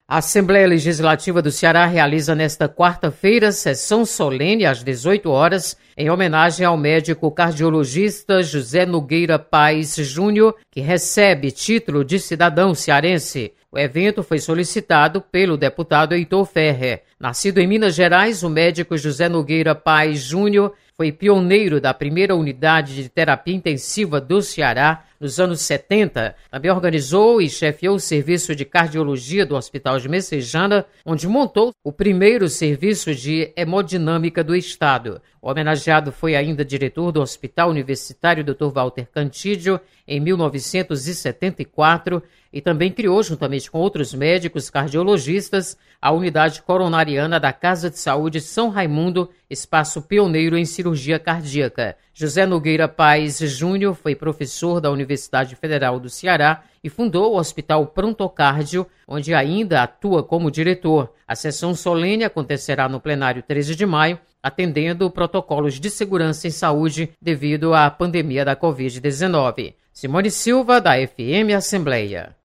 A Assembleia Legislativa do Ceará realiza nesta quarta-feira sessão solene às 18 horas em homenagem ao médico cardiologista José Nogueira Paes Júnior, que recebe título de cidadão cearense. O evento foi solicitado pelo deputado Heitor Ferrer. Nascido em Minas Gerais, o médico José Nogueira Paes Júnior foi pioneiro da primeira unidade de terapia intensiva do Ceará nos anos 70. Também organizou e chefiou o serviço de cardiologia do Hospital de Messejana, onde montou o primeiro serviço de hemodinâmica do estado. O homenageado foi ainda diretor do Hospital Universitário Dr. Walter Cantídio em 1974 e também criou, juntamente com outros médicos cardiologistas, a unidade coronariana da Casa de Saúde São Raimundo, espaço pioneiro em cirurgia cardíaca. José Nogueira Paes Júnior foi professor da Universidade Federal do Ceará e fundou o Hospital Prontocárdio, onde ainda atua como diretor. A sessão solene acontecerá no plenário 13 de maio, atendendo protocolos de segurança em saúde devido à pandemia da Covid-19. Simone Silva, da FM Assembleia.